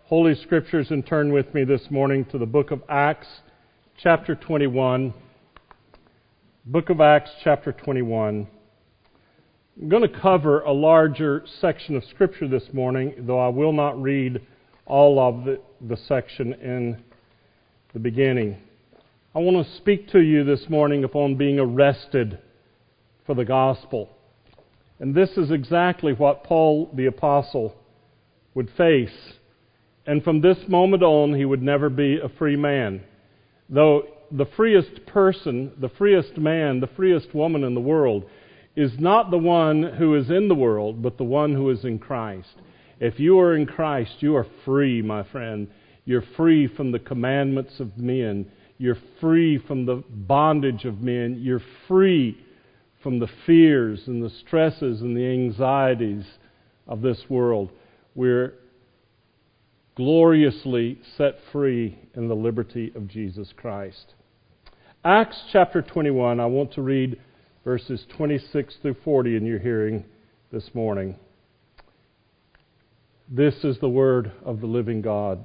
Holy Scriptures and turn with me this morning to the book of Acts, chapter 21. Book of Acts, chapter 21. I'm going to cover a larger section of Scripture this morning, though I will not read all of the section in the beginning. I want to speak to you this morning upon being arrested for the gospel. And this is exactly what Paul the Apostle would face. And from this moment on, he would never be a free man. Though the freest person, the freest man, the freest woman in the world is not the one who is in the world, but the one who is in Christ. If you are in Christ, you are free, my friend. You're free from the commandments of men. You're free from the bondage of men. You're free from the fears and the stresses and the anxieties of this world. We're gloriously set free in the liberty of Jesus Christ. Acts chapter 21, I want to read verses 26 through 40 in your hearing this morning. This is the word of the living God.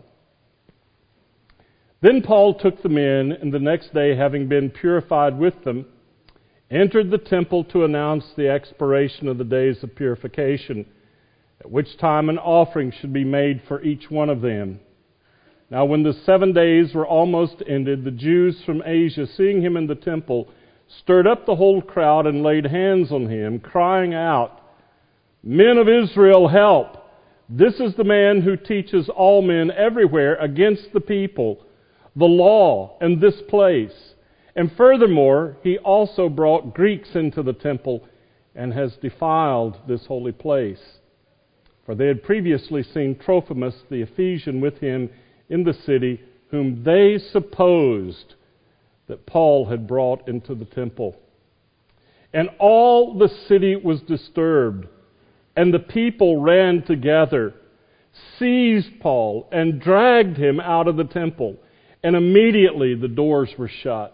Then Paul took them in, and the next day, having been purified with them, entered the temple to announce the expiration of the days of purification, at which time an offering should be made for each one of them. Now when the 7 days were almost ended, the Jews from Asia, seeing him in the temple, stirred up the whole crowd and laid hands on him, crying out, "Men of Israel, help! This is the man who teaches all men everywhere against the people, the law, and this place. And furthermore, he also brought Greeks into the temple and has defiled this holy place." For they had previously seen Trophimus the Ephesian with him in the city, whom they supposed that Paul had brought into the temple. And all the city was disturbed, and the people ran together, seized Paul, and dragged him out of the temple. And immediately the doors were shut.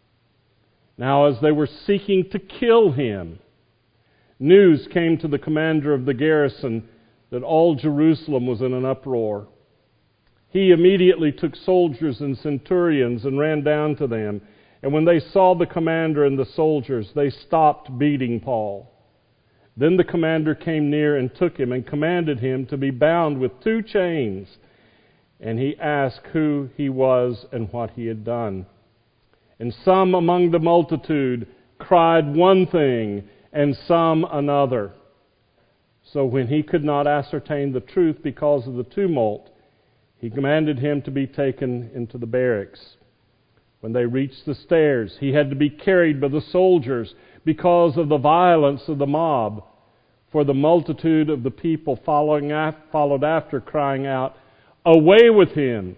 Now as they were seeking to kill him, news came to the commander of the garrison that all Jerusalem was in an uproar. He immediately took soldiers and centurions and ran down to them. And when they saw the commander and the soldiers, they stopped beating Paul. Then the commander came near and took him and commanded him to be bound with 2 chains. And he asked who he was and what he had done. And some among the multitude cried one thing, and some another. So when he could not ascertain the truth because of the tumult, he commanded him to be taken into the barracks. When they reached the stairs, he had to be carried by the soldiers because of the violence of the mob. For the multitude of the people followed after, crying out, "Away with him!"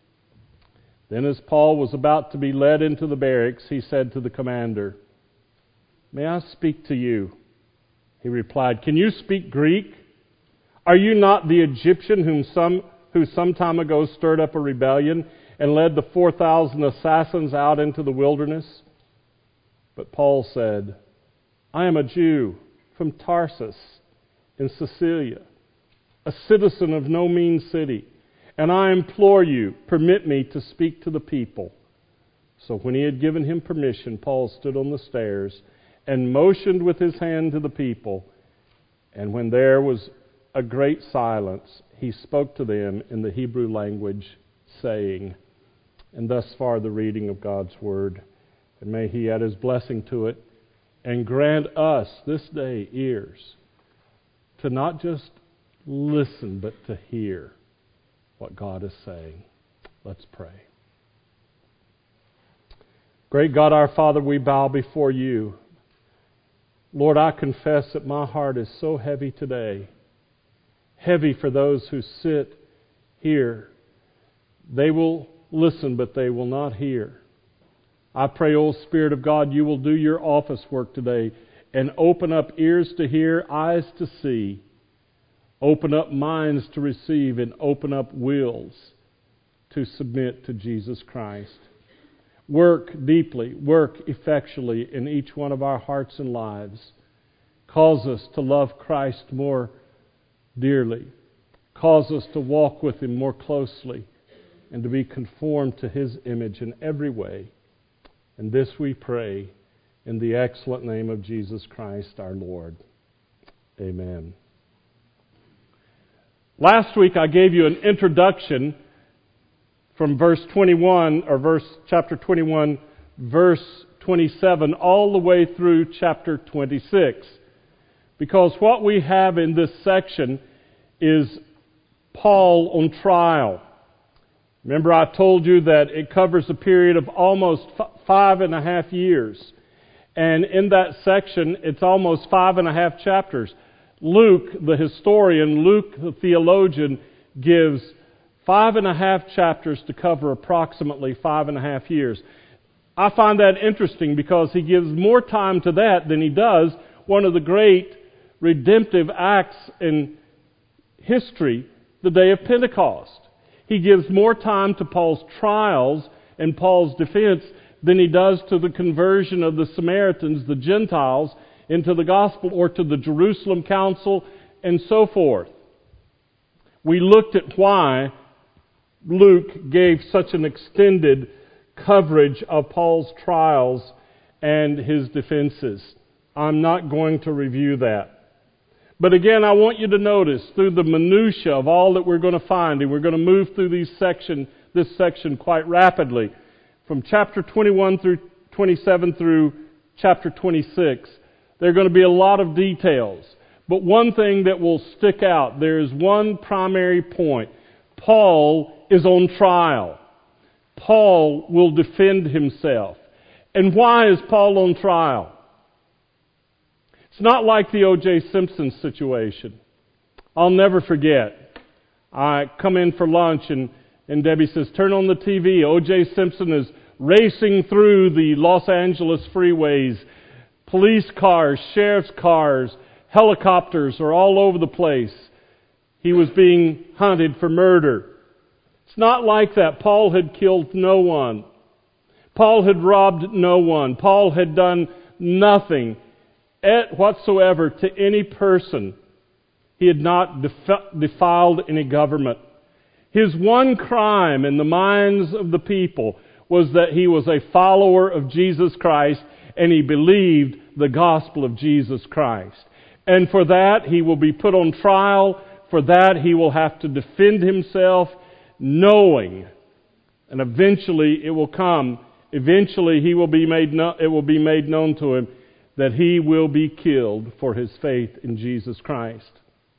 Then as Paul was about to be led into the barracks, he said to the commander, "May I speak to you?" He replied, "Can you speak Greek? Are you not the Egyptian who some time ago stirred up a rebellion and led the 4,000 assassins out into the wilderness?" But Paul said, "I am a Jew from Tarsus in Cilicia, a citizen of no mean city. And I implore you, permit me to speak to the people." So when he had given him permission, Paul stood on the stairs and motioned with his hand to the people. And when there was a great silence, he spoke to them in the Hebrew language, saying, and thus far the reading of God's Word. And may He add His blessing to it and grant us this day ears to not just listen, but to hear what God is saying. Let's pray. Great God, our Father, we bow before You. Lord, I confess that my heart is so heavy today. Heavy for those who sit here. They will listen, but they will not hear. I pray, O Spirit of God, You will do Your office work today and open up ears to hear, eyes to see. Open up minds to receive and open up wills to submit to Jesus Christ. Work deeply, work effectually in each one of our hearts and lives. Cause us to love Christ more dearly. Cause us to walk with Him more closely and to be conformed to His image in every way. And this we pray in the excellent name of Jesus Christ our Lord. Amen. Last week I gave you an introduction from chapter 21, verse 27, all the way through chapter 26. Because what we have in this section is Paul on trial. Remember, I told you that it covers a period of almost 5.5 years. And in that section, it's almost 5.5 chapters. Luke, the historian, Luke, the theologian, gives 5.5 chapters to cover approximately 5.5 years. I find that interesting because he gives more time to that than he does one of the great redemptive acts in history, the day of Pentecost. He gives more time to Paul's trials and Paul's defense than he does to the conversion of the Samaritans, the Gentiles, into the gospel, or to the Jerusalem council, and so forth. We looked at why Luke gave such an extended coverage of Paul's trials and his defenses. I'm not going to review that. But again, I want you to notice through the minutiae of all that we're going to find, and we're going to move through this section quite rapidly, from chapter 21 through 27 through chapter 26. There are going to be a lot of details. But one thing that will stick out, there is one primary point. Paul is on trial. Paul will defend himself. And why is Paul on trial? It's not like the O.J. Simpson situation. I'll never forget. I come in for lunch and Debbie says, "Turn on the TV. O.J. Simpson is racing through the Los Angeles freeways. Police cars, sheriff's cars, helicopters are all over the place. He was being hunted for murder." It's not like that. Paul had killed no one. Paul had robbed no one. Paul had done nothing whatsoever to any person. He had not defiled any government. His one crime in the minds of the people was that he was a follower of Jesus Christ and he believed the gospel of Jesus Christ. And for that, he will be put on trial. For that, he will have to defend himself, knowing, and eventually it will come. Eventually, it will be made known to him that he will be killed for his faith in Jesus Christ.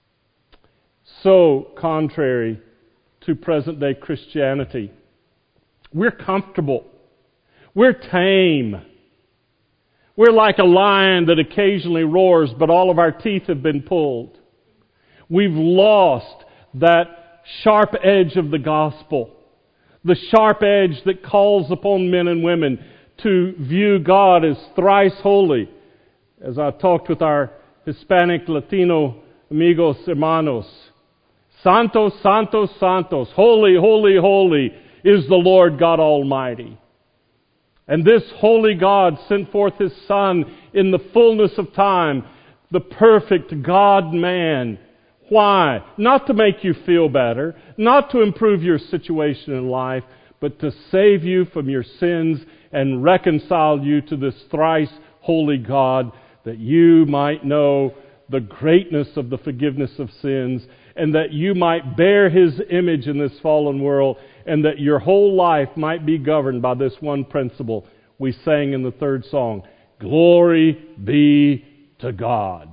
So contrary to present-day Christianity. We're comfortable. We're tame. We're like a lion that occasionally roars, but all of our teeth have been pulled. We've lost that sharp edge of the gospel. The sharp edge that calls upon men and women to view God as thrice holy. As I talked with our Hispanic, Latino amigos, hermanos. Santos, santos, santos. Holy, holy, holy is the Lord God Almighty. And this holy God sent forth His Son in the fullness of time, the perfect God-man. Why? Not to make you feel better, not to improve your situation in life, but to save you from your sins and reconcile you to this thrice holy God, that you might know the greatness of the forgiveness of sins, and that you might bear His image in this fallen world, and that your whole life might be governed by this one principle we sang in the third song, "Glory be to God."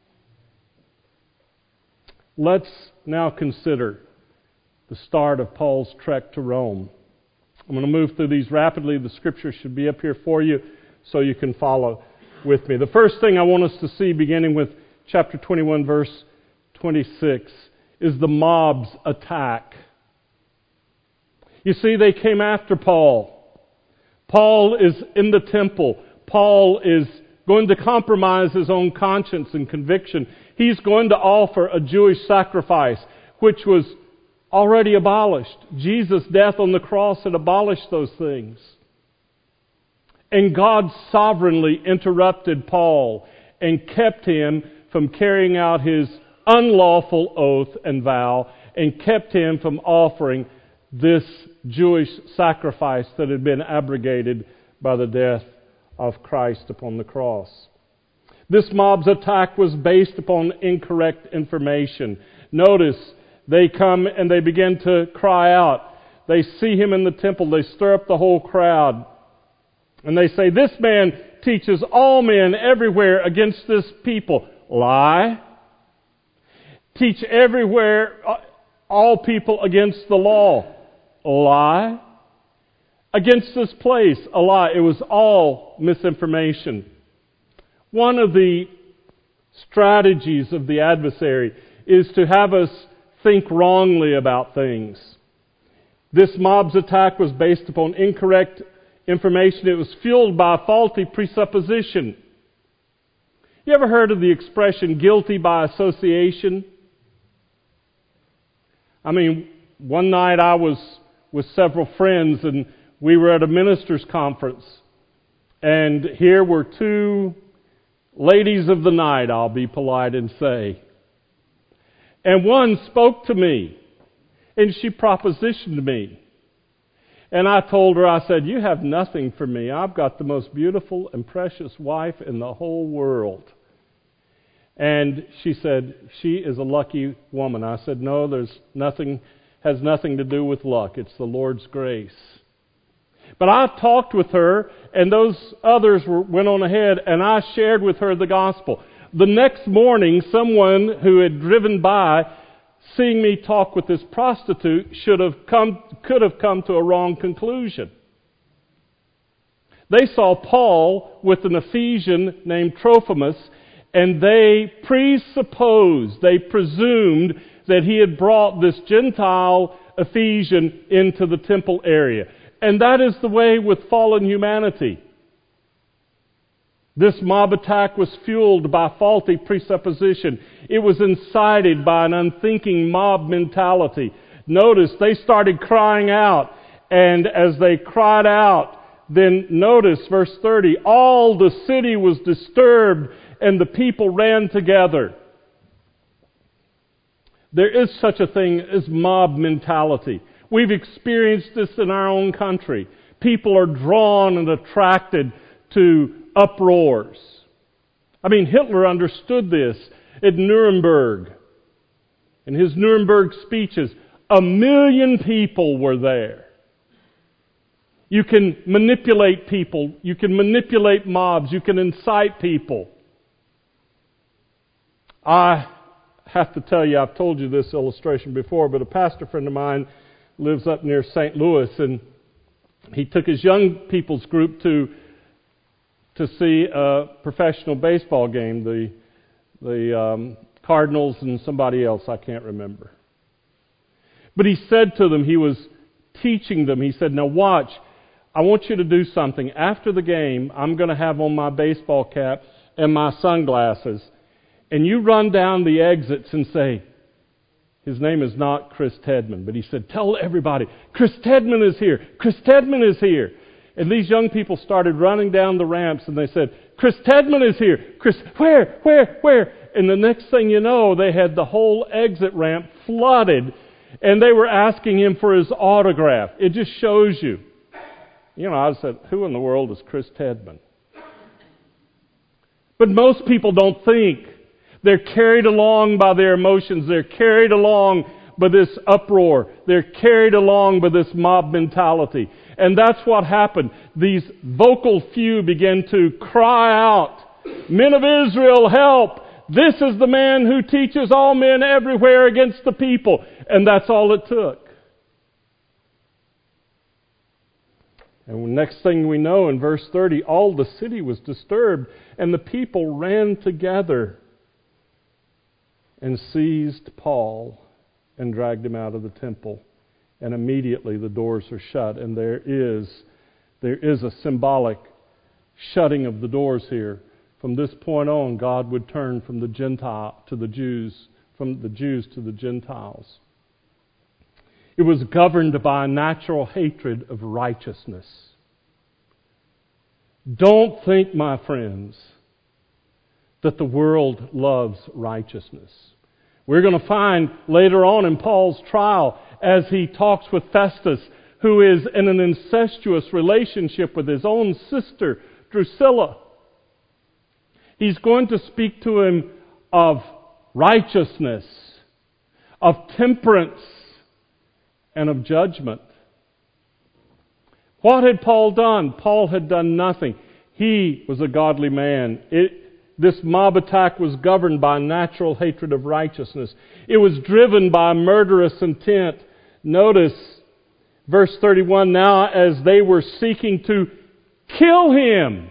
Let's now consider the start of Paul's trek to Rome. I'm going to move through these rapidly. The scripture should be up here for you so you can follow with me. The first thing I want us to see, beginning with chapter 21, verse 26, is the mob's attack. You see, they came after Paul. Paul is in the temple. Paul is going to compromise his own conscience and conviction. He's going to offer a Jewish sacrifice, which was already abolished. Jesus' death on the cross had abolished those things. And God sovereignly interrupted Paul and kept him from carrying out his unlawful oath and vow and kept him from offering this Jewish sacrifice that had been abrogated by the death of Christ upon the cross. This mob's attack was based upon incorrect information. Notice, they come and they begin to cry out. They see him in the temple. They stir up the whole crowd. And they say, "This man teaches all men everywhere against this people." Lie. Teach everywhere all people against the law. Lie. Against this place. A lie. It was all misinformation. One of the strategies of the adversary is to have us think wrongly about things. This mob's attack was based upon incorrect information. It was fueled by a faulty presupposition. You ever heard of the expression guilty by association? I mean, one night I was with several friends and we were at a ministers' conference. And here were two ladies of the night, I'll be polite and say. And one spoke to me, and she propositioned me. And I told her, I said, "You have nothing for me. I've got the most beautiful and precious wife in the whole world." And she said, "She is a lucky woman." I said, "No, has nothing to do with luck. It's the Lord's grace." But I talked with her, and those others went on ahead, and I shared with her the gospel. The next morning, someone who had driven by, seeing me talk with this prostitute, could have come to a wrong conclusion. They saw Paul with an Ephesian named Trophimus, and they presumed that he had brought this Gentile Ephesian into the temple area. And that is the way with fallen humanity. This mob attack was fueled by faulty presupposition. It was incited by an unthinking mob mentality. Notice, they started crying out. And as they cried out, then notice verse 30, all the city was disturbed and the people ran together. There is such a thing as mob mentality. We've experienced this in our own country. People are drawn and attracted to uproars. I mean, Hitler understood this at Nuremberg. In his Nuremberg speeches, 1 million people were there. You can manipulate people. You can manipulate mobs. You can incite people. I have to tell you, I've told you this illustration before, but a pastor friend of mine lives up near St. Louis, and he took his young people's group to see a professional baseball game, the Cardinals and somebody else, I can't remember. But he said to them, he was teaching them, he said, "Now watch, I want you to do something. After the game, I'm going to have on my baseball cap and my sunglasses, and you run down the exits and say," his name is not Chris Tedman, but he said, "Tell everybody, Chris Tedman is here, Chris Tedman is here." And these young people started running down the ramps and they said, "Chris Tedman is here, Chris, where? And the next thing you know, they had the whole exit ramp flooded and they were asking him for his autograph. It just shows you. You know, I said, who in the world is Chris Tedman? But most people don't think. They're carried along by their emotions. They're carried along by this uproar. They're carried along by this mob mentality. And that's what happened. These vocal few began to cry out, "Men of Israel, help! This is the man who teaches all men everywhere against the people." And that's all it took. And the next thing we know, in verse 30, all the city was disturbed, and the people ran together and seized Paul and dragged him out of the temple. And immediately the doors are shut. And there is a symbolic shutting of the doors here. From this point on, God would turn from the Gentile to the Jews, from the Jews to the Gentiles. It was governed by a natural hatred of righteousness. Don't think, my friends, that the world loves righteousness. We're going to find later on in Paul's trial, as he talks with Festus, who is in an incestuous relationship with his own sister, Drusilla. He's going to speak to him of righteousness, of temperance, and of judgment. What had Paul done? Paul had done nothing. He was a godly man. This mob attack was governed by natural hatred of righteousness. It was driven by murderous intent. Notice verse 31, now as they were seeking to kill him.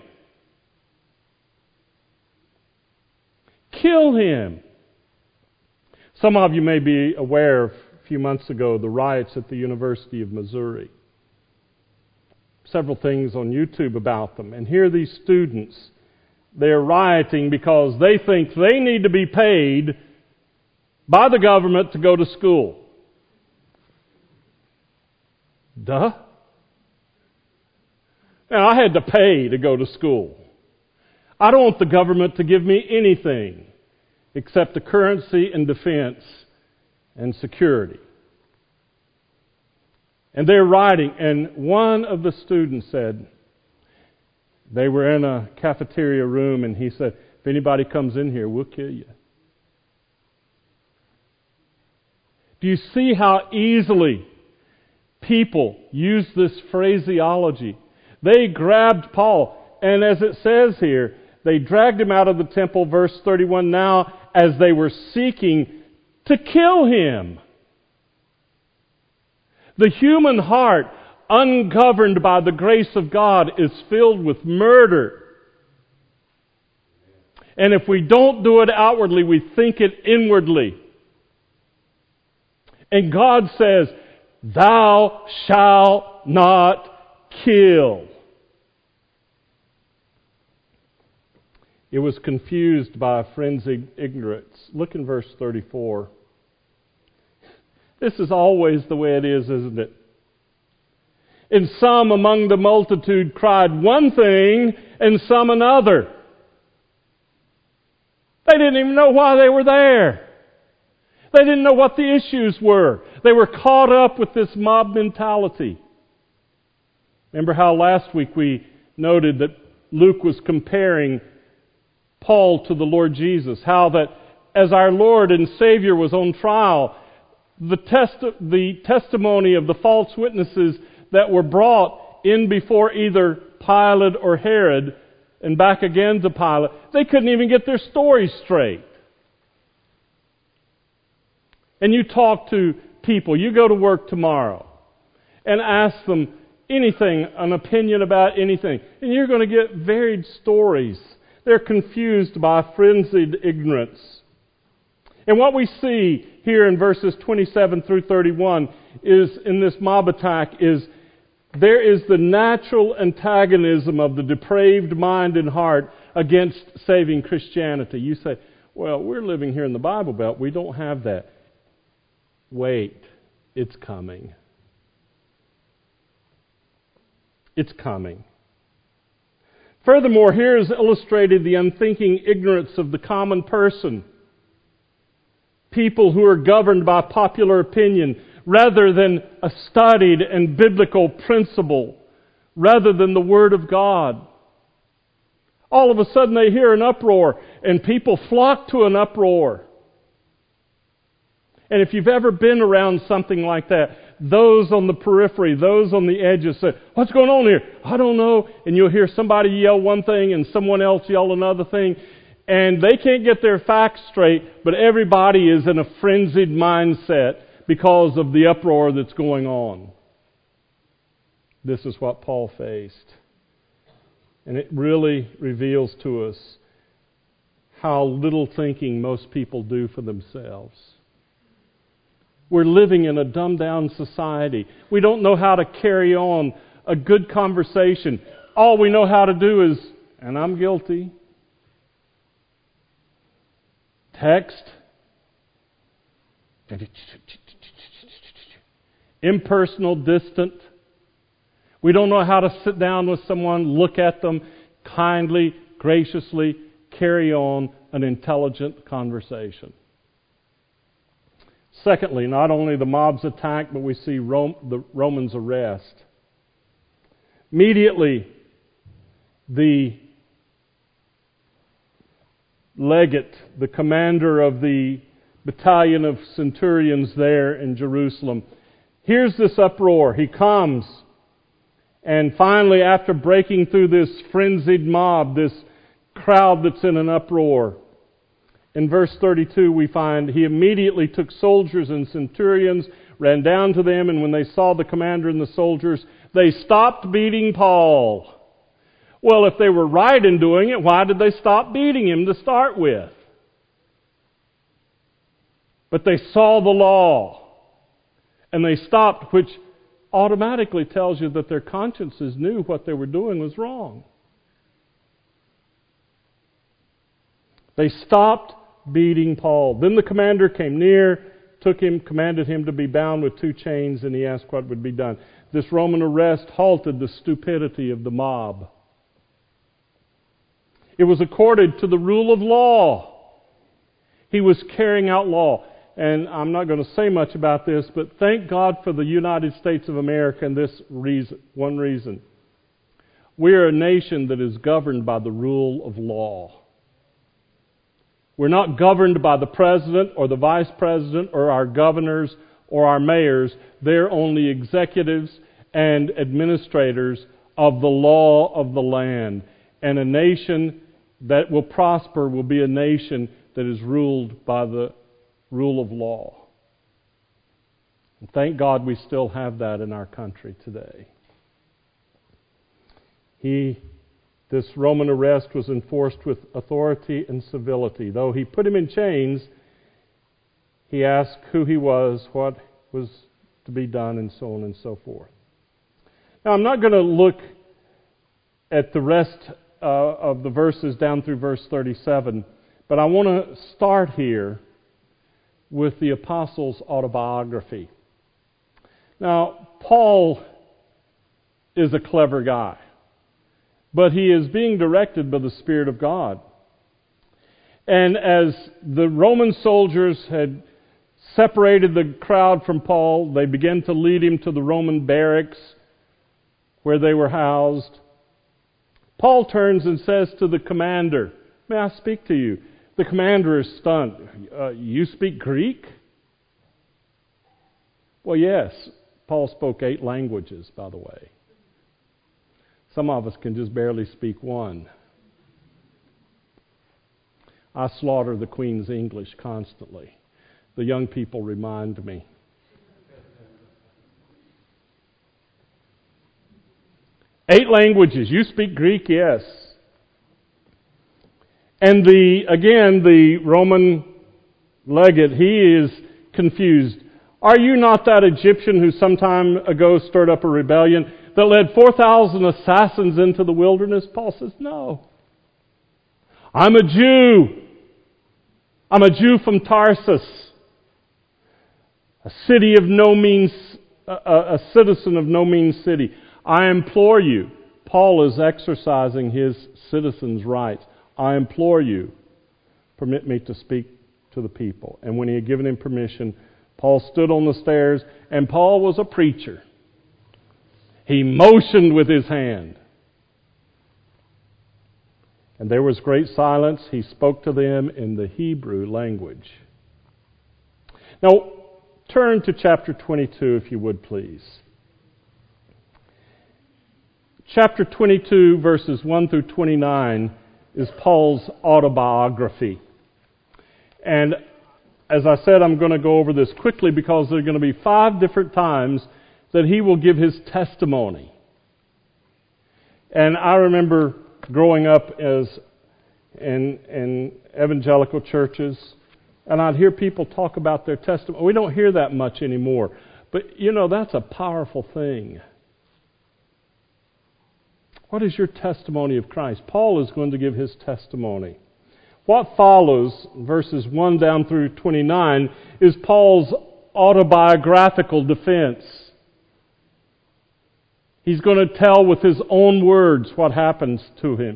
Kill him. Some of you may be aware, a few months ago, the riots at the University of Missouri. Several things on YouTube about them. And here these students, they're rioting because they think they need to be paid by the government to go to school. Duh. Now, I had to pay to go to school. I don't want the government to give me anything except a currency and defense and security. And they're rioting, and one of the students said, they were in a cafeteria room, and he said, if anybody comes in here, we'll kill you. Do you see how easily people use this phraseology? They grabbed Paul, and as it says here, they dragged him out of the temple, verse 31, now as they were seeking to kill him. The human heart, ungoverned by the grace of God, is filled with murder. And if we don't do it outwardly, we think it inwardly. And God says, thou shalt not kill. It was confused by a frenzied ignorance. Look in verse 34. This is always the way it is, isn't it? And some among the multitude cried one thing, and some another. They didn't even know why they were there. They didn't know what the issues were. They were caught up with this mob mentality. Remember how last week we noted that Luke was comparing Paul to the Lord Jesus. How that as our Lord and Savior was on trial, the testimony of the false witnesses that were brought in before either Pilate or Herod and back again to Pilate, they couldn't even get their story straight. And you talk to people, you go to work tomorrow and ask them anything, an opinion about anything, and you're going to get varied stories. They're confused by frenzied ignorance. And what we see here in verses 27 through 31 is, in this mob attack, is there is the natural antagonism of the depraved mind and heart against saving Christianity. You say, well, we're living here in the Bible Belt. We don't have that. Wait, it's coming. It's coming. Furthermore, here is illustrated the unthinking ignorance of the common person. People who are governed by popular opinion rather than a studied and biblical principle, rather than the Word of God. All of a sudden they hear an uproar, and people flock to an uproar. And if you've ever been around something like that, those on the periphery, those on the edges say, what's going on here? I don't know. And you'll hear somebody yell one thing and someone else yell another thing. And they can't get their facts straight, but everybody is in a frenzied mindset because of the uproar that's going on. This is what Paul faced. And it really reveals to us how little thinking most people do for themselves. We're living in a dumbed-down society. We don't know how to carry on a good conversation. All we know how to do is, and I'm guilty, text, impersonal, distant. We don't know how to sit down with someone, look at them, kindly, graciously carry on an intelligent conversation. Secondly, not only the mob's attack, but we see the Romans' arrest. Immediately, the legate, the commander of the battalion of centurions there in Jerusalem, hears this uproar. He comes, and finally, after breaking through this frenzied mob, this crowd that's in an uproar, in verse 32 we find, he immediately took soldiers and centurions, ran down to them, and when they saw the commander and the soldiers, they stopped beating Paul. Well, if they were right in doing it, why did they stop beating him to start with? But they saw the law, and they stopped, which automatically tells you that their consciences knew what they were doing was wrong. They stopped beating Paul. Then the commander came near, took him, commanded him to be bound with 2 chains, and he asked what would be done. This Roman arrest halted the stupidity of the mob. It was according to the rule of law. He was carrying out law. And I'm not going to say much about this, but thank God for the United States of America and this reason, one reason. We are a nation that is governed by the rule of law. We're not governed by the president or the vice president or our governors or our mayors. They're only executives and administrators of the law of the land. And a nation that will prosper will be a nation that is ruled by the rule of law. And thank God we still have that in our country today. This Roman arrest was enforced with authority and civility. Though he put him in chains, he asked who he was, what was to be done, and so on and so forth. Now, I'm not going to look at the rest of the verses down through verse 37, but I want to start here with the apostle's autobiography. Now, Paul is a clever guy, but he is being directed by the Spirit of God. And as the Roman soldiers had separated the crowd from Paul, they began to lead him to the Roman barracks where they were housed. Paul turns and says to the commander, "May I speak to you?" The commander is stunned. You speak Greek? Well, yes. Paul spoke 8 languages, by the way. Some of us can just barely speak 1. I slaughter the Queen's English constantly. The young people remind me. Eight languages. You speak Greek? Yes. And the Roman legate, he is confused. Are you not that Egyptian who some time ago stirred up a rebellion that led 4,000 assassins into the wilderness? Paul says, no. I'm a Jew. I'm a Jew from Tarsus, a citizen of no mean city. I implore you. Paul is exercising his citizen's rights. I implore you, permit me to speak to the people. And when he had given him permission, Paul stood on the stairs, and Paul was a preacher. He motioned with his hand. And there was great silence. He spoke to them in the Hebrew language. Now, turn to chapter 22, if you would, please. Chapter 22, verses 1 through 29, is Paul's autobiography. And as I said, I'm going to go over this quickly because there are going to be 5 different times that he will give his testimony. And I remember growing up in evangelical churches, and I'd hear people talk about their testimony. We don't hear that much anymore. But, that's a powerful thing. What is your testimony of Christ? Paul is going to give his testimony. What follows, verses 1 down through 29, is Paul's autobiographical defense. He's going to tell with his own words what happened to him.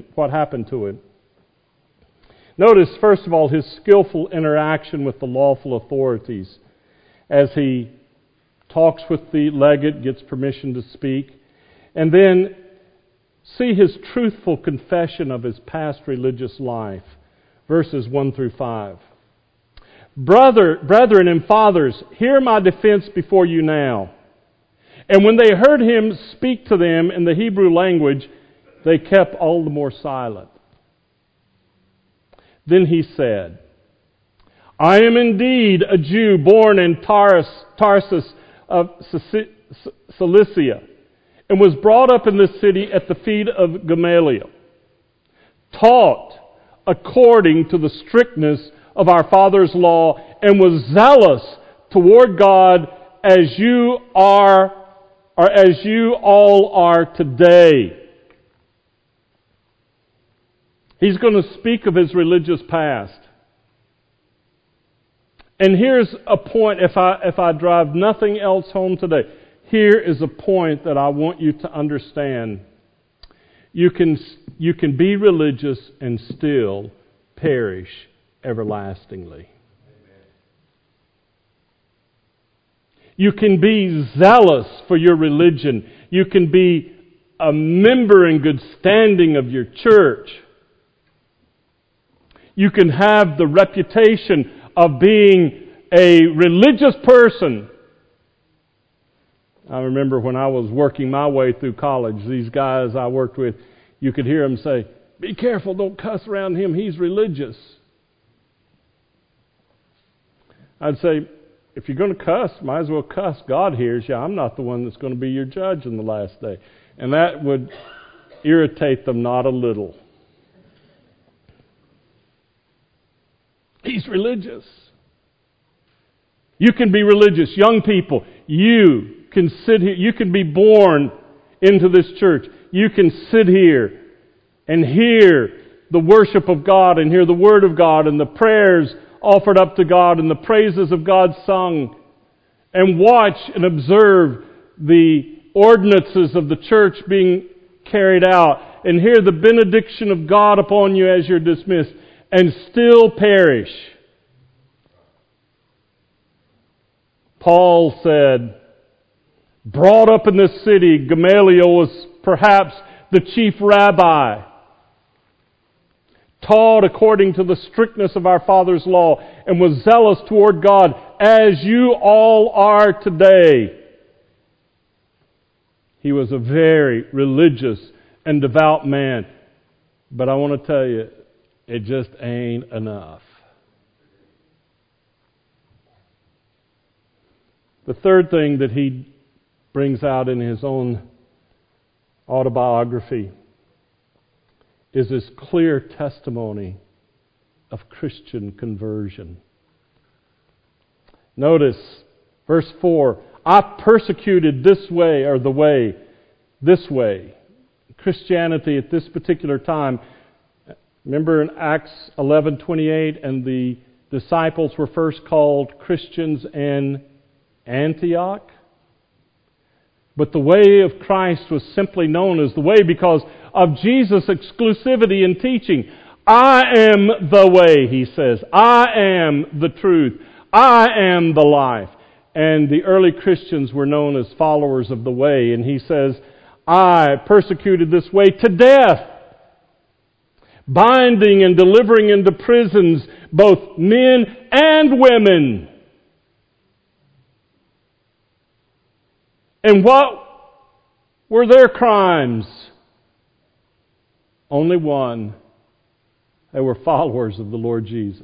Notice, first of all, his skillful interaction with the lawful authorities. as he talks with the legate, gets permission to speak, and then see his truthful confession of his past religious life. Verses 1 through 5. Brethren and fathers, hear my defense before you now. And when they heard him speak to them in the Hebrew language, they kept all the more silent. Then he said, I am indeed a Jew born in Tarsus of Cilicia, and was brought up in this city at the feet of Gamaliel, taught according to the strictness of our father's law, and was zealous toward God as you are, or as you all are today. He's going to speak of his religious past. And here's a point, if I drive nothing else home today, here is a point that I want you to understand. You can be religious and still perish everlastingly. You can be zealous for your religion. You can be a member in good standing of your church. You can have the reputation of being a religious person. I remember when I was working my way through college, these guys I worked with, you could hear them say, be careful, don't cuss around him, he's religious. I'd say, if you're going to cuss, might as well cuss. God hears you. I'm not the one that's going to be your judge in the last day. And that would irritate them not a little. He's religious. You can be religious. Young people, you can sit here. You can be born into this church. You can sit here and hear the worship of God and hear the Word of God and the prayers offered up to God and the praises of God sung, and watch and observe the ordinances of the church being carried out, and hear the benediction of God upon you as you're dismissed, and still perish. Paul said, brought up in this city, Gamaliel was perhaps the chief rabbi, taught according to the strictness of our father's law, and was zealous toward God as you all are today. He was a very religious and devout man. But I want to tell you, it just ain't enough. The third thing that he brings out in his own autobiography is his clear testimony of Christian conversion. Notice verse 4, I persecuted this way, or the way, this way. Christianity at this particular time, remember in Acts 11:28, and the disciples were first called Christians in Antioch? But the way of Christ was simply known as the way because of Jesus' exclusivity in teaching. I am the way, he says. I am the truth. I am the life. And the early Christians were known as followers of the way. And he says, I persecuted this way to death, binding and delivering into prisons both men and women. And what were their crimes? Only one. They were followers of the Lord Jesus.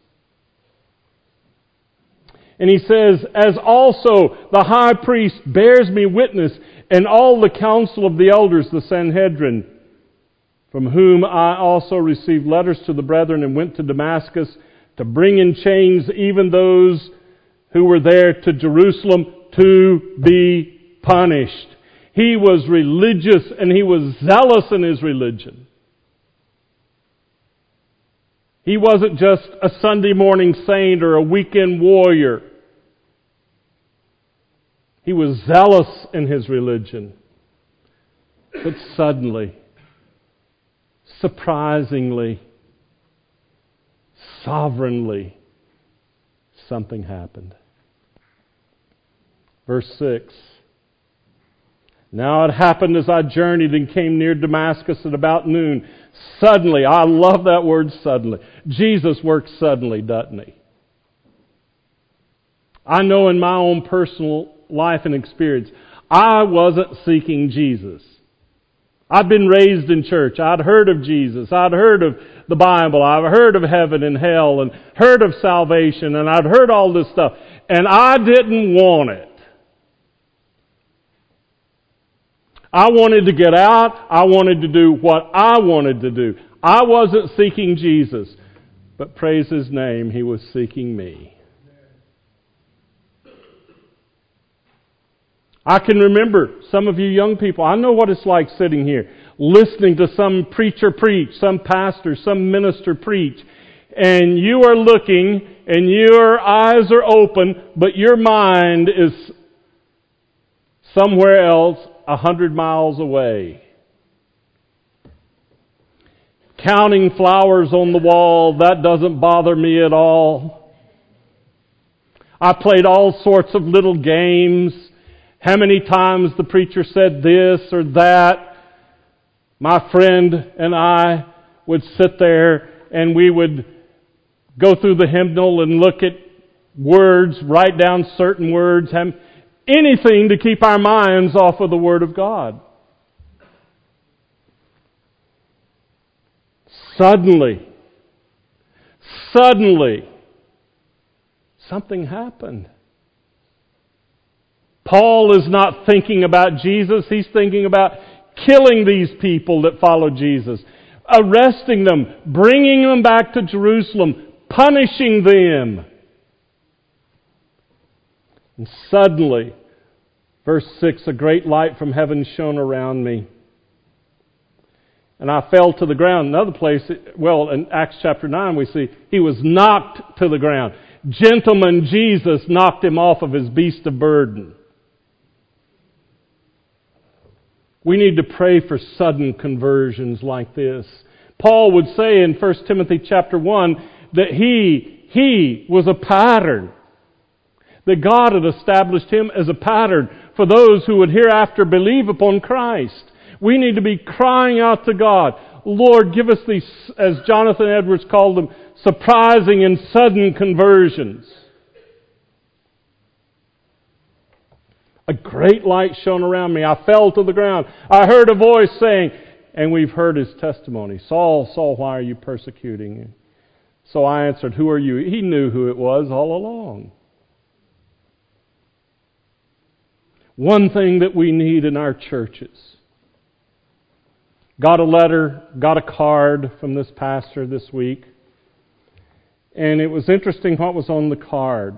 And he says, as also the high priest bears me witness, and all the council of the elders, the Sanhedrin, from whom I also received letters to the brethren and went to Damascus to bring in chains even those who were there to Jerusalem to be punished. He was religious and he was zealous in his religion. He wasn't just a Sunday morning saint or a weekend warrior. He was zealous in his religion. But suddenly, surprisingly, sovereignly, something happened. Verse 6. Now it happened as I journeyed and came near Damascus at about noon. Suddenly, I love that word suddenly. Jesus works suddenly, doesn't He? I know in my own personal life and experience, I wasn't seeking Jesus. I'd been raised in church. I'd heard of Jesus. I'd heard of the Bible. I've heard of heaven and hell and heard of salvation, and I'd heard all this stuff. And I didn't want it. I wanted to get out. I wanted to do what I wanted to do. I wasn't seeking Jesus. But praise His name, He was seeking me. I can remember some of you young people, I know what it's like sitting here, listening to some preacher preach, some pastor, some minister preach, and you are looking and your eyes are open, but your mind is somewhere else 100 miles away. Counting flowers on the wall, that doesn't bother me at all. I played all sorts of little games. How many times the preacher said this or that. My friend and I would sit there and we would go through the hymnal and look at words, write down certain words, anything to keep our minds off of the Word of God. Suddenly, something happened. Paul is not thinking about Jesus. He's thinking about killing these people that follow Jesus, arresting them, bringing them back to Jerusalem, punishing them. And suddenly, verse 6, a great light from heaven shone around me. And I fell to the ground. Another place, well, in Acts chapter 9, we see he was knocked to the ground. Gentleman Jesus knocked him off of his beast of burden. We need to pray for sudden conversions like this. Paul would say in 1 Timothy chapter 1 that he was a pattern. That God had established him as a pattern for those who would hereafter believe upon Christ. We need to be crying out to God, Lord, give us these, as Jonathan Edwards called them, surprising and sudden conversions. A great light shone around me. I fell to the ground. I heard a voice saying, and we've heard his testimony, Saul, Saul, why are you persecuting me? So I answered, who are you? He knew who it was all along. One thing that we need in our churches. Got a letter, got a card from this pastor this week. And it was interesting what was on the card.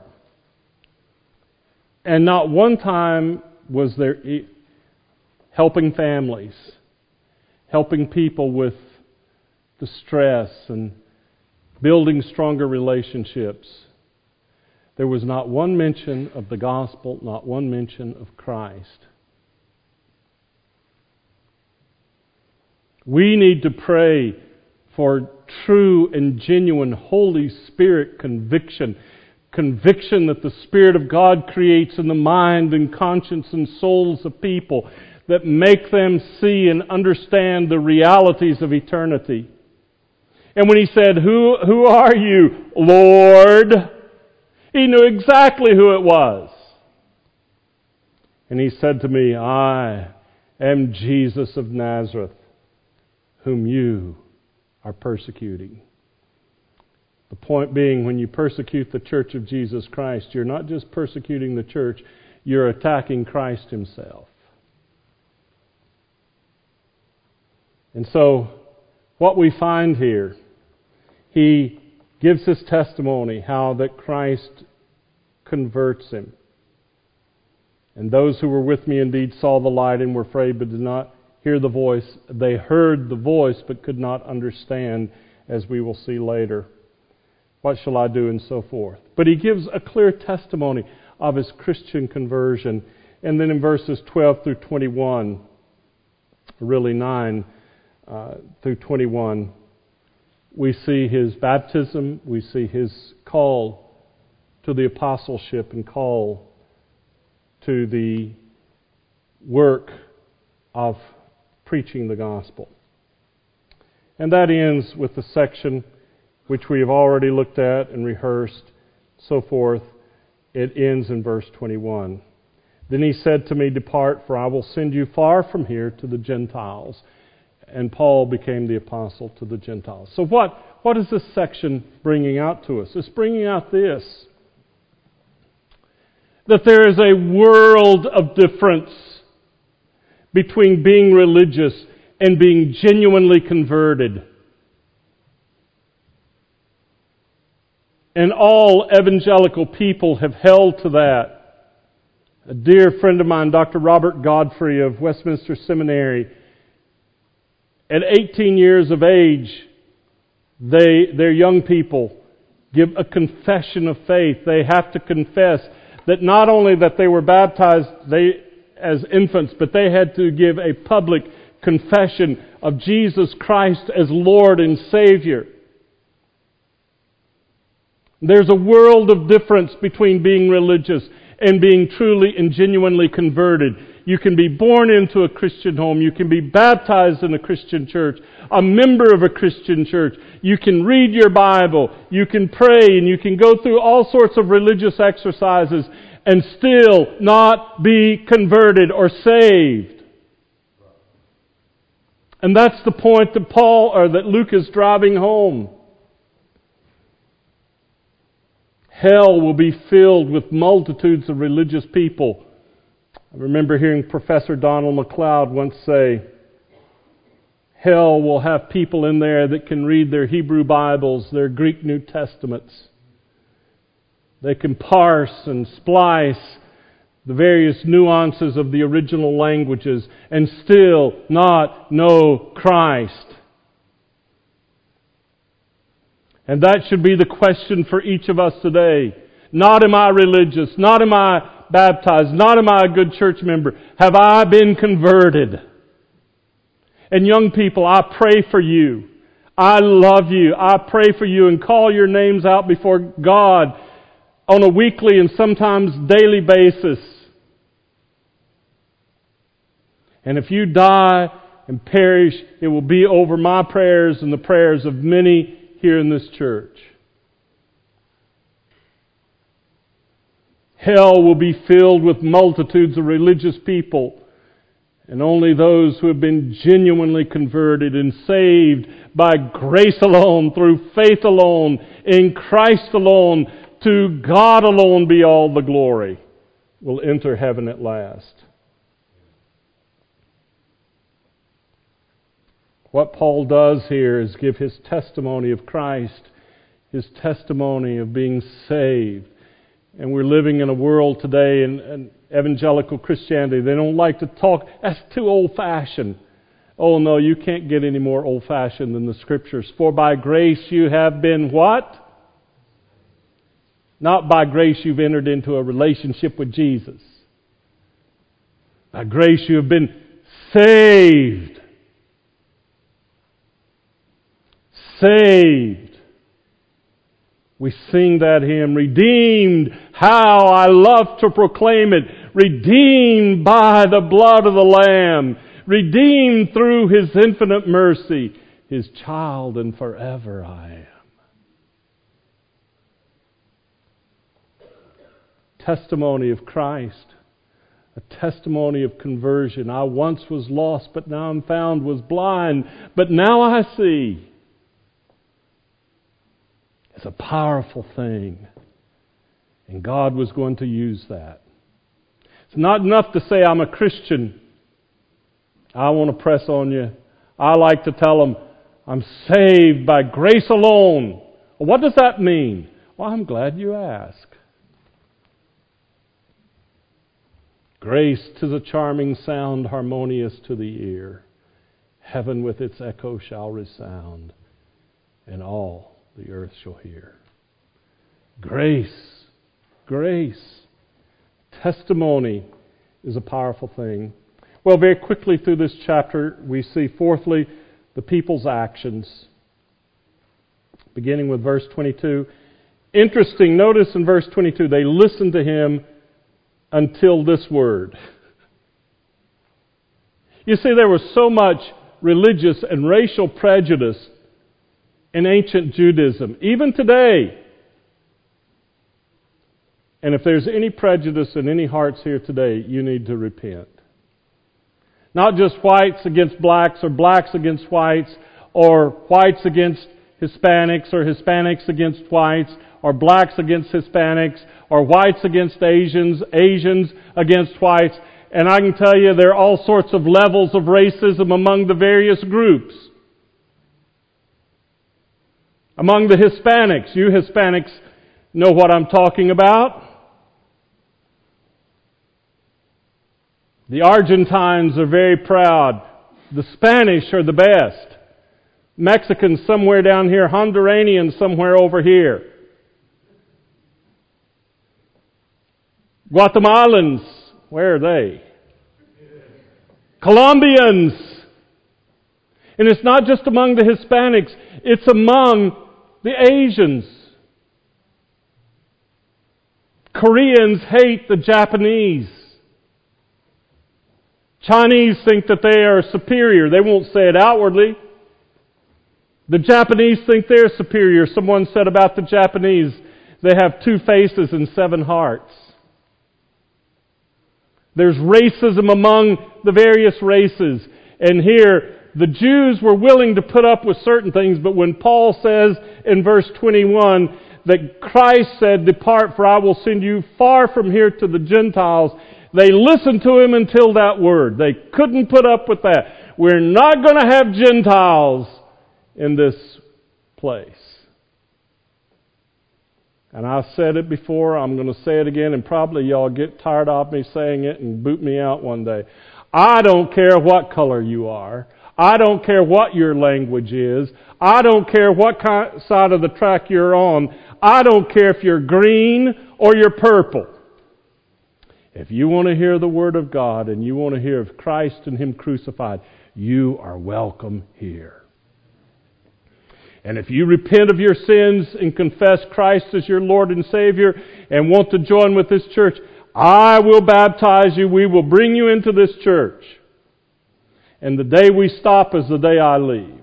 And not one time was there helping families, helping people with distress and building stronger relationships. There was not one mention of the gospel, not one mention of Christ. We need to pray for true and genuine Holy Spirit conviction that the Spirit of God creates in the mind and conscience and souls of people that make them see and understand the realities of eternity. And when he said, Who are you, Lord? He knew exactly who it was. And he said to me, I am Jesus of Nazareth, whom you are persecuting. The point being, when you persecute the church of Jesus Christ, you're not just persecuting the church, you're attacking Christ Himself. And so, what we find here, he gives his testimony how that Christ converts him. And those who were with me indeed saw the light and were afraid but did not hear the voice. They heard the voice but could not understand, as we will see later. What shall I do? And so forth. But he gives a clear testimony of his Christian conversion. And then in verses 12 through 21, really 9 through 21, we see his baptism, we see his call to the apostleship and call to the work of preaching the gospel. And that ends with the section which we have already looked at and rehearsed, so forth. It ends in verse 21. Then he said to me, "Depart, for I will send you far from here to the Gentiles." And Paul became the apostle to the Gentiles. So what is this section bringing out to us? It's bringing out this: that there is a world of difference between being religious and being genuinely converted. And all evangelical people have held to that. A dear friend of mine, Dr. Robert Godfrey of Westminster Seminary, at 18 years of age, their young people give a confession of faith. They have to confess that not only that they were baptized as infants, but they had to give a public confession of Jesus Christ as Lord and Savior. There's a world of difference between being religious and being truly and genuinely converted. You can be born into a Christian home. You can be baptized in a Christian church, a member of a Christian church. You can read your Bible. You can pray, and you can go through all sorts of religious exercises and still not be converted or saved. And that's the point that Luke is driving home. Hell will be filled with multitudes of religious people. I remember hearing Professor Donald MacLeod once say, hell will have people in there that can read their Hebrew Bibles, their Greek New Testaments. They can parse and splice the various nuances of the original languages and still not know Christ. And that should be the question for each of us today. Not am I religious, not am I baptized, not am I a good church member. Have I been converted? And young people, I pray for you. I love you. I pray for you and call your names out before God on a weekly and sometimes daily basis. And if you die and perish, it will be over my prayers and the prayers of many here in this church. Hell will be filled with multitudes of religious people, and only those who have been genuinely converted and saved by grace alone, through faith alone, in Christ alone, to God alone be all the glory, will enter heaven at last. What Paul does here is give his testimony of Christ, his testimony of being saved. And we're living in a world today in evangelical Christianity. They don't like to talk. That's too old-fashioned. Oh no, you can't get any more old-fashioned than the Scriptures. For by grace you have been what? Not by grace you've entered into a relationship with Jesus. By grace you have been saved. Saved. We sing that hymn, redeemed. How I love to proclaim it. Redeemed by the blood of the Lamb. Redeemed through His infinite mercy. His child and forever I am. Testimony of Christ. A testimony of conversion. I once was lost, but now I'm found. Was blind, but now I see. It's a powerful thing. And God was going to use that. It's not enough to say I'm a Christian. I want to press on you. I like to tell them I'm saved by grace alone. Well, what does that mean? Well, I'm glad you ask. Grace 'tis a charming sound, harmonious to the ear. Heaven with its echo shall resound, and all the earth shall hear. Grace. Grace. Testimony is a powerful thing. Well, very quickly through this chapter, we see, fourthly, the people's actions. Beginning with verse 22. Interesting, notice in verse 22, they listened to him until this word. You see, there was so much religious and racial prejudice in ancient Judaism, even today. And if there's any prejudice in any hearts here today, you need to repent. Not just whites against blacks, or blacks against whites, or whites against Hispanics, or Hispanics against whites, or blacks against Hispanics, or whites against Asians, Asians against whites. And I can tell you there are all sorts of levels of racism among the various groups. Among the Hispanics, you Hispanics know what I'm talking about. The Argentines are very proud. The Spanish are the best. Mexicans somewhere down here. Honduranians somewhere over here. Guatemalans, where are they? Colombians. And it's not just among the Hispanics, it's among the Asians. Koreans hate the Japanese. Chinese think that they are superior. They won't say it outwardly. The Japanese think they're superior. Someone said about the Japanese, they have 2 faces and 7 hearts. There's racism among the various races. And here, the Jews were willing to put up with certain things, but when Paul says in verse 21 that Christ said, "Depart, for I will send you far from here to the Gentiles," they listened to him until that word. They couldn't put up with that. We're not going to have Gentiles in this place. And I've said it before, I'm going to say it again, and probably y'all get tired of me saying it and boot me out one day. I don't care what color you are. I don't care what your language is. I don't care what side of the track you're on. I don't care if you're green or you're purple. If you want to hear the Word of God and you want to hear of Christ and Him crucified, you are welcome here. And if you repent of your sins and confess Christ as your Lord and Savior and want to join with this church, I will baptize you. We will bring you into this church. And the day we stop is the day I leave.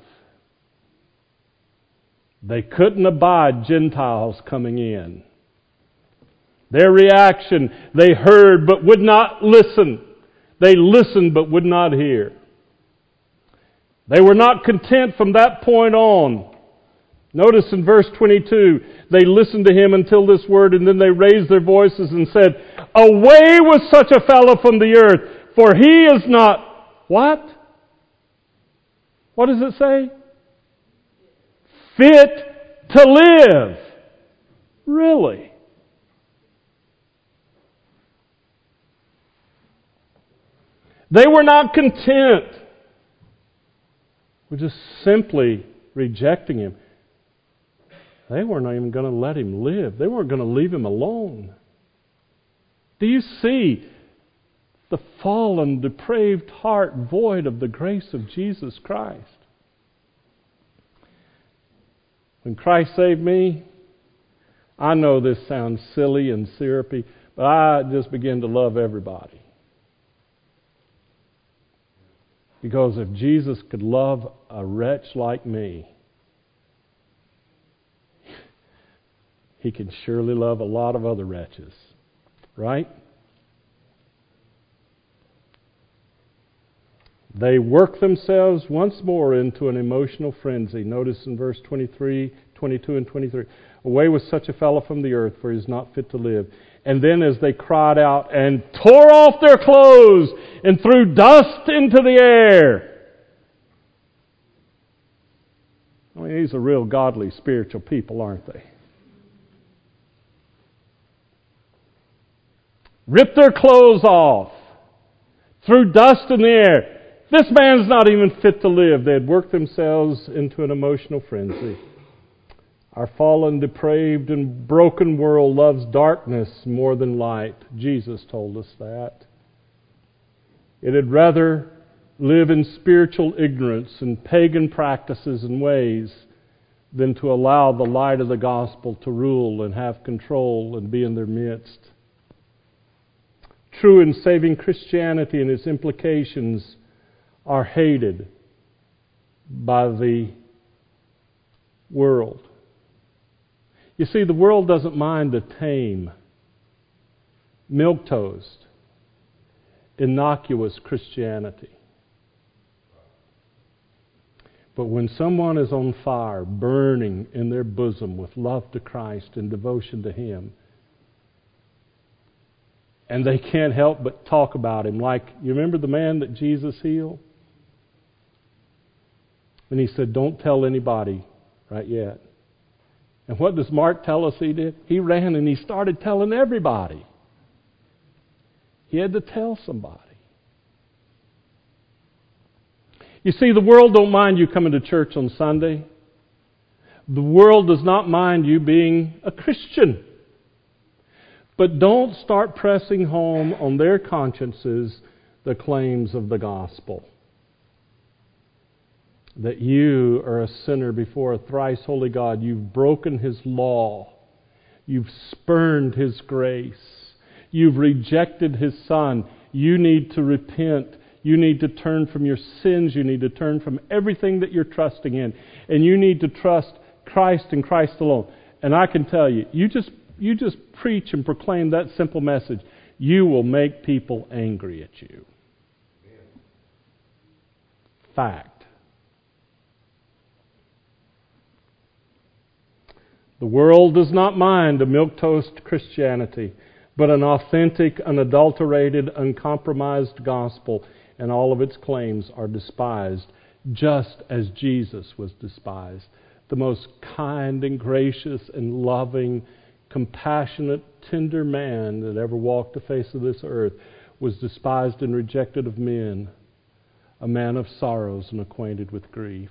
They couldn't abide Gentiles coming in. Their reaction, they heard but would not listen. They listened but would not hear. They were not content from that point on. Notice in verse 22, they listened to him until this word, and then they raised their voices and said, "Away with such a fellow from the earth, for he is not..." What? What does it say? Fit to live. Really? They were not content with just simply rejecting him. They weren't even going to let him live. They weren't going to leave him alone. Do you see the fallen, depraved heart void of the grace of Jesus Christ? When Christ saved me, I know this sounds silly and syrupy, but I just began to love everybody. Because if Jesus could love a wretch like me, He can surely love a lot of other wretches. Right? They work themselves once more into an emotional frenzy. Notice in verse 23, 22 and 23. "Away with such a fellow from the earth, for he is not fit to live." And then as they cried out and tore off their clothes and threw dust into the air. I mean, these are real godly, spiritual people, aren't they? Ripped their clothes off. Threw dust in the air. This man's not even fit to live. They had worked themselves into an emotional frenzy. Our fallen, depraved, and broken world loves darkness more than light. Jesus told us that. It'd rather live in spiritual ignorance and pagan practices and ways than to allow the light of the gospel to rule and have control and be in their midst. true and saving Christianity and its implications are hated by the world. You see, the world doesn't mind a tame, milquetoast, innocuous Christianity. But when someone is on fire, burning in their bosom with love to Christ and devotion to Him, and they can't help but talk about Him, like, you remember the man that Jesus healed? And He said, don't tell anybody right yet. And what does Mark tell us He did? He ran and he started telling everybody. He had to tell somebody. You see, the world don't mind you coming to church on Sunday. The world does not mind you being a Christian. But don't start pressing home on their consciences the claims of the gospel. That you are a sinner before a thrice holy God. You've broken His law. You've spurned His grace. You've rejected His Son. You need to repent. You need to turn from your sins. You need to turn from everything that you're trusting in. And you need to trust Christ and Christ alone. And I can tell you, you just preach and proclaim that simple message. You will make people angry at you. Fact. The world does not mind a milquetoast Christianity, but an authentic, unadulterated, uncompromised gospel, and all of its claims are despised, just as Jesus was despised. The most kind and gracious and loving, compassionate, tender man that ever walked the face of this earth was despised and rejected of men, a man of sorrows and acquainted with grief.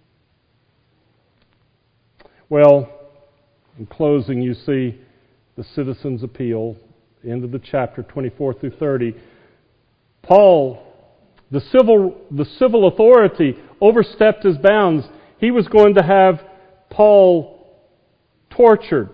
Well, in closing, you see the citizen's appeal, end of the chapter 24 through 30. Paul, the civil authority, overstepped his bounds. He was going to have Paul tortured.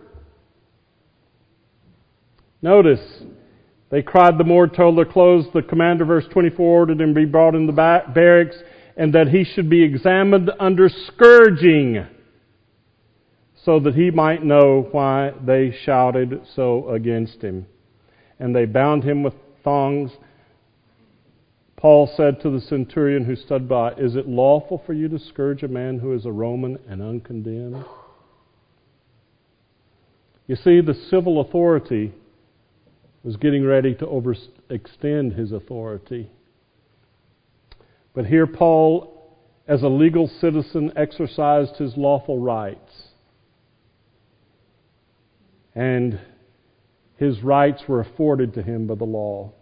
Notice, they cried the more, told their clothes. The commander, verse 24, ordered him to be brought in the barracks, and that he should be examined under scourging, so that he might know why they shouted so against him. And they bound him with thongs. Paul said to the centurion who stood by, "Is it lawful for you to scourge a man who is a Roman and uncondemned?" You see, the civil authority was getting ready to overextend his authority. But here Paul, as a legal citizen, exercised his lawful rights. And his rights were afforded to him by the law.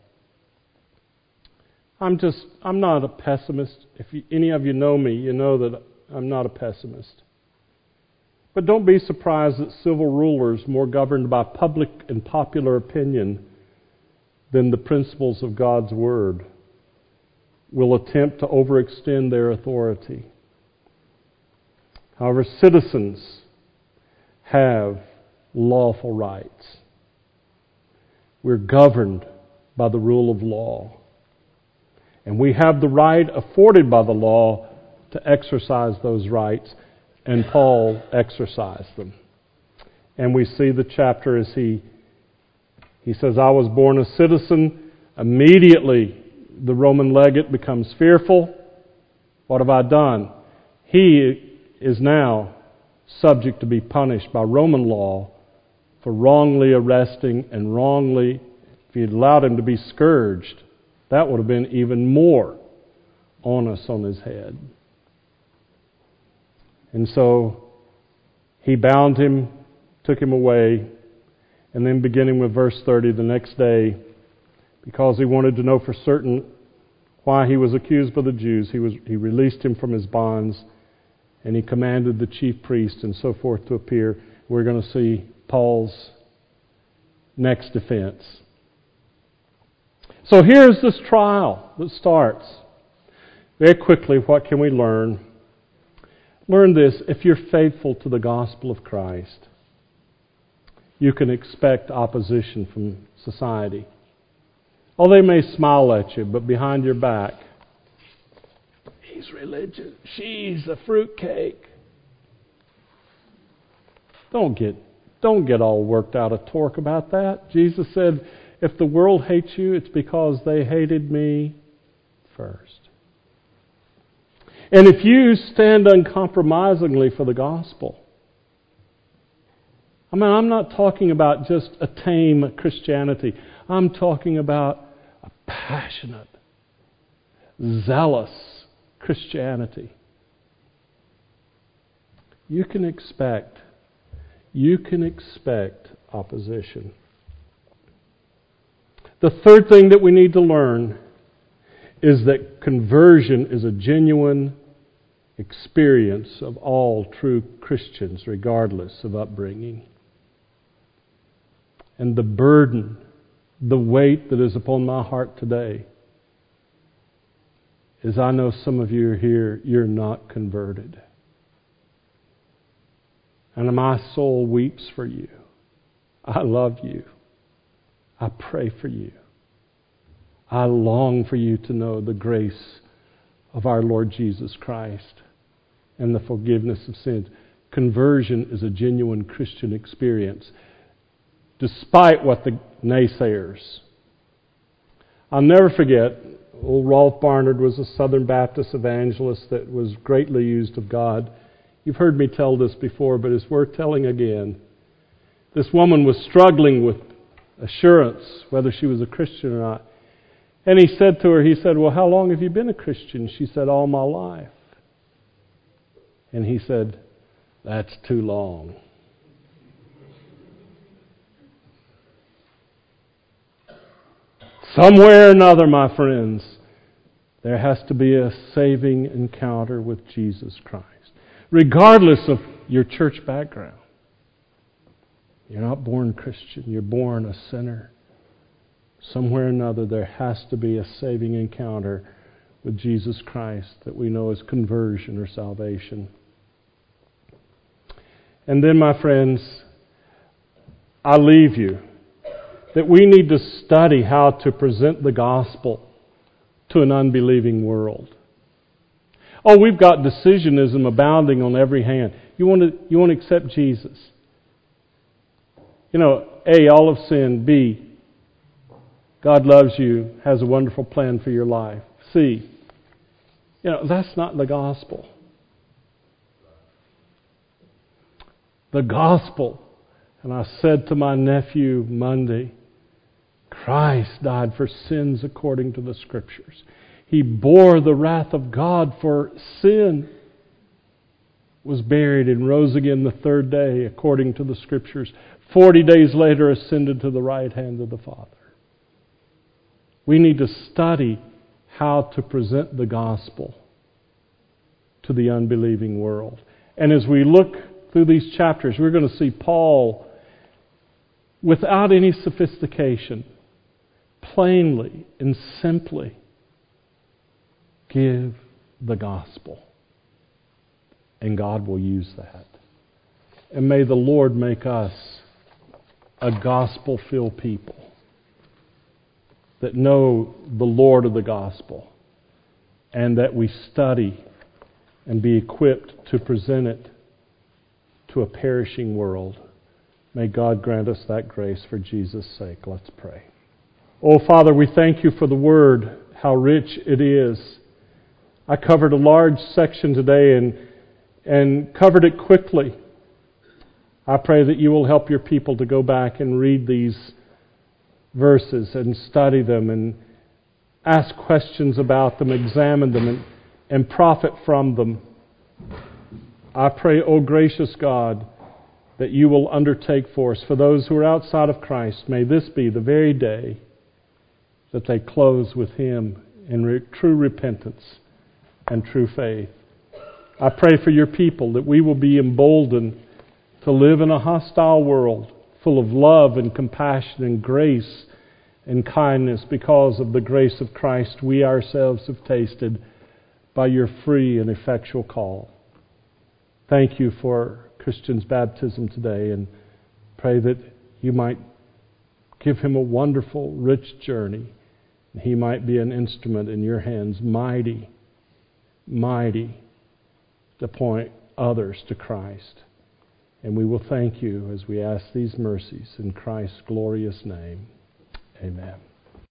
I'm not a pessimist. If any of you know me, you know that I'm not a pessimist. But don't be surprised that civil rulers, more governed by public and popular opinion than the principles of God's Word, will attempt to overextend their authority. However, citizens have lawful rights. We're governed by the rule of law. And we have the right afforded by the law to exercise those rights, and Paul exercised them. And we see the chapter as he says, "I was born a citizen." Immediately, the Roman legate becomes fearful. What have I done? He is now subject to be punished by Roman law for wrongly arresting and wrongly, if you'd allowed him to be scourged, that would have been even more onus on his head. And so he bound him, took him away, and then beginning with verse 30, the next day, because he wanted to know for certain why he was accused by the Jews, he released him from his bonds, and he commanded the chief priest and so forth to appear. We're going to see Paul's next defense. So here's this trial that starts. Very quickly, what can we learn? Learn this: if you're faithful to the gospel of Christ, you can expect opposition from society. Oh, they may smile at you, but behind your back, he's religious. She's a fruitcake. Don't get all worked out of torque about that. Jesus said, if the world hates you, it's because they hated me first. And if you stand uncompromisingly for the gospel, I'm not talking about just a tame Christianity. I'm talking about a passionate, zealous Christianity. You can expect opposition. The third thing that we need to learn is that conversion is a genuine experience of all true Christians, regardless of upbringing. And the burden, the weight that is upon my heart today is I know some of you are here, you're not converted. And my soul weeps for you. I love you. I pray for you. I long for you to know the grace of our Lord Jesus Christ and the forgiveness of sins. Conversion is a genuine Christian experience, despite what the naysayers. I'll never forget, old Rolf Barnard was a Southern Baptist evangelist that was greatly used of God. You've heard me tell this before, but it's worth telling again. This woman was struggling with assurance, whether she was a Christian or not. And he said to her, well, how long have you been a Christian? She said, all my life. And he said, that's too long. Somewhere or another, my friends, there has to be a saving encounter with Jesus Christ, regardless of your church background. You're not born Christian, you're born a sinner. Somewhere or another, there has to be a saving encounter with Jesus Christ that we know as conversion or salvation. And then, my friends, I leave you that we need to study how to present the gospel to an unbelieving world. Oh, we've got decisionism abounding on every hand. You want to accept Jesus? A, all have sinned. B, God loves you, has a wonderful plan for your life. C, that's not the gospel. The gospel, and I said to my nephew Monday, Christ died for sins according to the Scriptures. He bore the wrath of God for sin, was buried and rose again the third day according to the Scriptures. 40 days later ascended to the right hand of the Father. We need to study how to present the gospel to the unbelieving world. And as we look through these chapters, we're going to see Paul, without any sophistication, plainly and simply give the gospel. And God will use that. And may the Lord make us a gospel-filled people that know the Lord of the gospel, and that we study and be equipped to present it to a perishing world. May God grant us that grace for Jesus' sake. Let's pray. Oh, Father, we thank you for the Word, how rich it is. I covered a large section today and covered it quickly. I pray that you will help your people to go back and read these verses and study them and ask questions about them, examine them, and profit from them. I pray, O gracious God, that you will undertake for us. For those who are outside of Christ, may this be the very day that they close with Him in true repentance and true faith. I pray for your people that we will be emboldened to live in a hostile world full of love and compassion and grace and kindness because of the grace of Christ we ourselves have tasted by your free and effectual call. Thank you for Christian's baptism today, and pray that you might give him a wonderful, rich journey He might be an instrument in your hands, mighty, mighty, to point others to Christ. And we will thank you as we ask these mercies in Christ's glorious name. Amen.